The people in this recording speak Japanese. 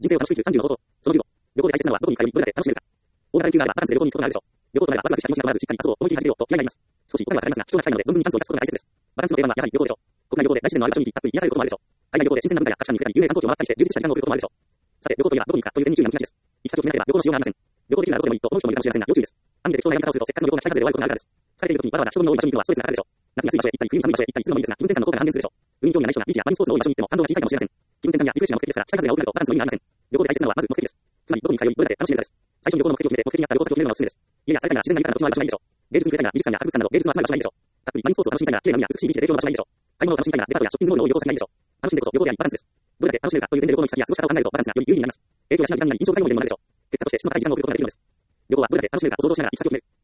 人生を楽しく生きる30の方法。その10を。旅行で大切なのはどこに行くかよりどれだけ楽しめるか。大型連休があればバランスで旅行に行くことがあるでしょう。旅行となればワクワクした気持ちなどまずしっかり遊ぼう思い切り始めようと気合が入ります。少しお金はかかりますが、主張が高いので存分にチャンスを生かすことが大切です。バランスの定番はやはり旅行でしょう。国内旅行で大自然のある場所に行きたっぷり癒されることもあるでしょう。海外旅行で新鮮な文化や各社に触れたり有名な観光地を回ったりして充実した時間を送ることもあるでしょう。さて、旅行といえばどこに行くかという点に注意が向きがちです。行き先を決めなければ旅行のしようがありません。旅行できるならどこでもいいと思う人もいるかもしれませんが要注意です。暗記で適当なやり方をするとせっかくの旅行が期待外れで終わることがあるからです。疲れている時にわざわざ人混みの多い場所に行くのはストレスがかかるでしょう。夏に暑い場所へ行ったり冬に寒い場所へ行ったりするのもいいですが気分転換の効果が半減するでしょう。運に興味がない人がビーチやマリンスポーツの多い場所に行っても反動が小さいかもしれません。気分転換やリフレッシュが目的ですから北風が多くなるとバランスの意味がありません。旅行で大切なのはまず目的です。つまりどこに行くかよりどれだけ楽しめるかです。最初に旅行の目的を決めて目的に合った旅行先を決めるのがおすすめです。家や埼玉や自然が豊かな土地のある場所がいいでしょう。芸術に触れたいが美術館や博物館など芸術の集まる場所がいいでしょう。たっぷりマリンスポーツを楽しみたいが綺麗な海や美しいビーチで提供の場所がいいでしょう。買い物を楽しみたいがデパートやショッピングモールの多い旅行先がいいでしょう。楽しんでこそ旅行でありバランスです。どれだけ楽しめるかという点で旅行の行き先や過ごし方を考えるとバランスがより有利になります。影響やしない時間になり印象深いものでもあるでしょう。結果として質の高い時間を送ることができるのです。旅行はどれだけ楽しめるかを想像しながら行き先を決める。